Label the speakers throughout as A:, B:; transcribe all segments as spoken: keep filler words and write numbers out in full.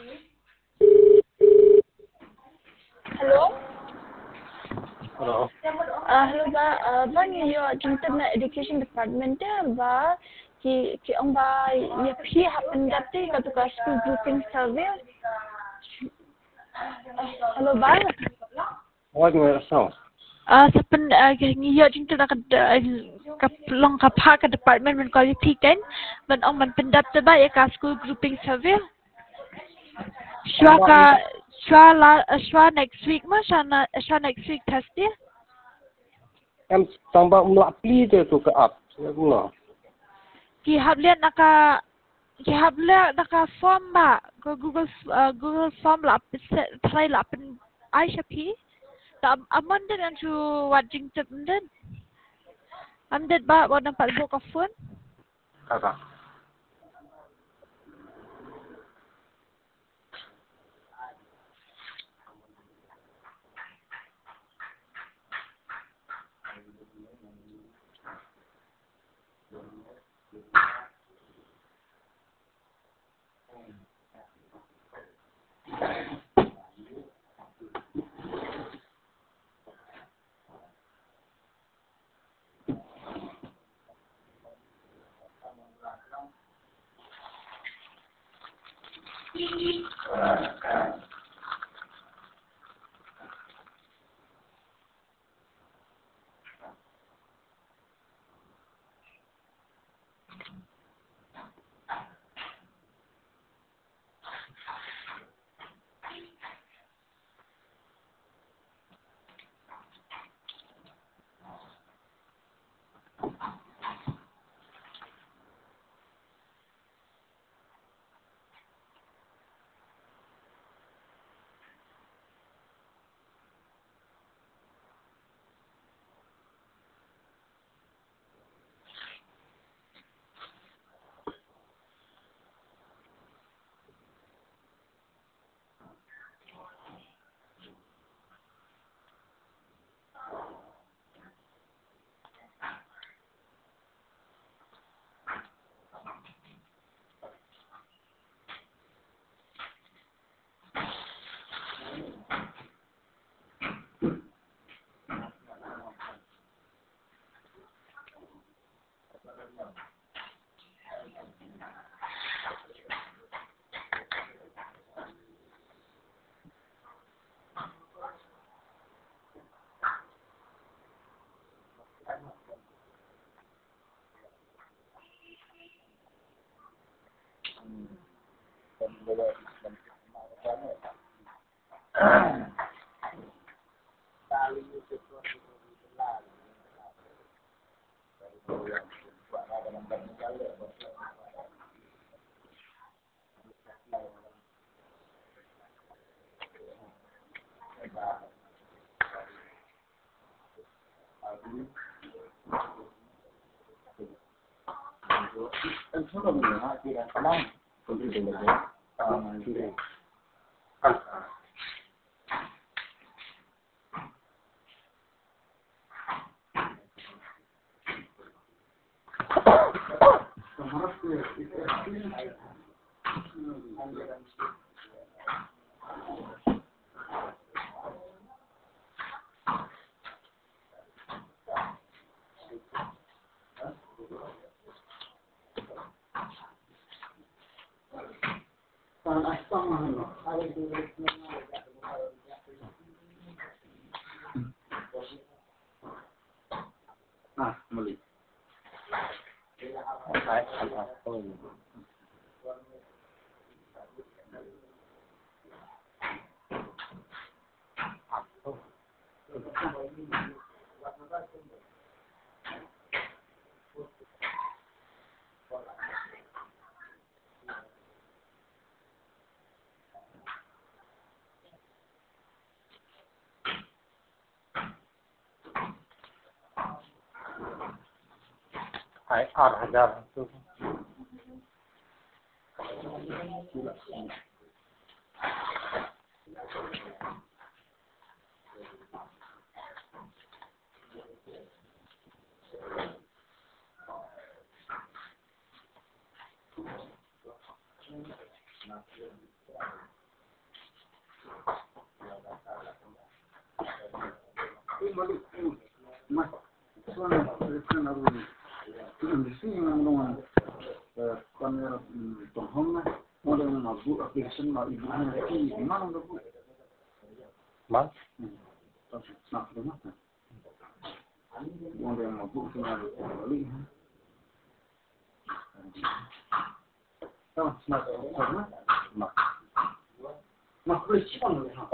A: Hello.
B: Hello.
A: Uh, hello ba. Uh, ba niyo jungtan na education department ya ba ki ki ông ba ya phi happen dati ka to school grouping survey. Uh, hello ba.
B: What do you want?
A: Uh, sapen uh, niyo jungtan na ka ka long ka pa ka department men ko ti ten men ông man pendat ba ya ka school grouping survey. Shwa ka shwa la shwa next week ma shwa na shwa next week test dia.
B: Em tambah melapli tu tu ke up. Saya guna.
A: Ki hablet naka ki hablet naka form ba ko Google uh, Google form la try la pen Aisha P. Ta amanda dan tu wajing tenden. Amdet ba wa nampak go ka phone.
B: Kata. Em số lượng người thì là có năm, còn thì được đấy. À, thì đấy. À. Ah, muli. Hai, apa? Oh. Hai, आठ हजार तो Mas, soalnya kan harus di sini memang kan tohongnya model mabuk aplikasi mau ibunya di mana bu? Mas? Nah, rumah. Model mabuk tinggal balik. Oh, mas, mas, mas. Mas boleh cium apa?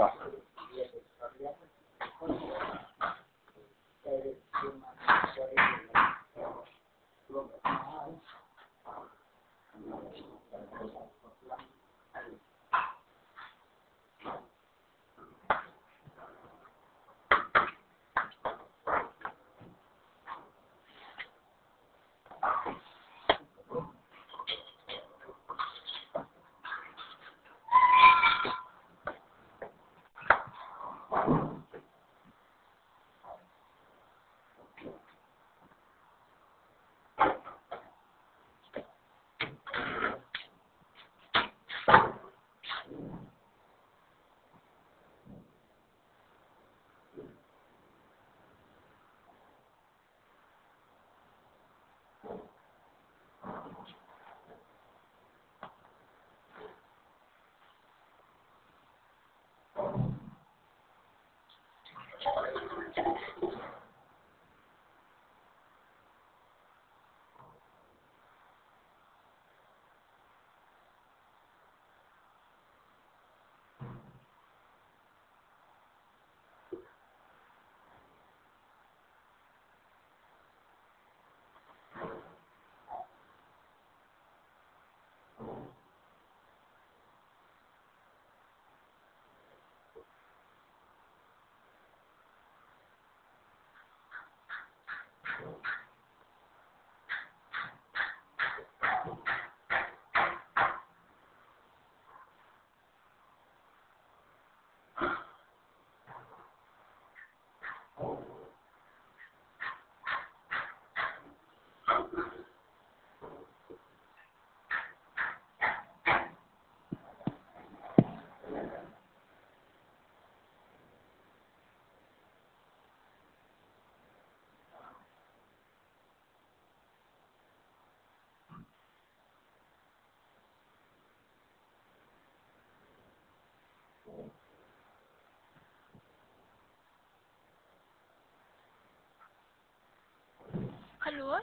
A: Halo?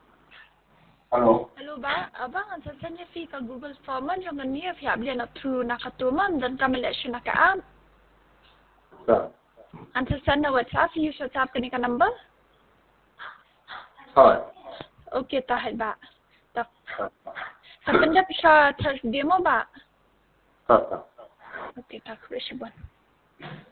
B: Halo.
A: Halo bang, abang ansa sanya fi ka Google Form yang ni fi abli na tru na katuman dan kami lesu na kaam.
B: Sir.
A: Ansa sana WhatsApp fi use WhatsApp kini ka number?
B: Hi.
A: Okay tahal ba. Tak. Sa pendap siya tas demo ba?
B: Sir.
A: Okay tak resibon.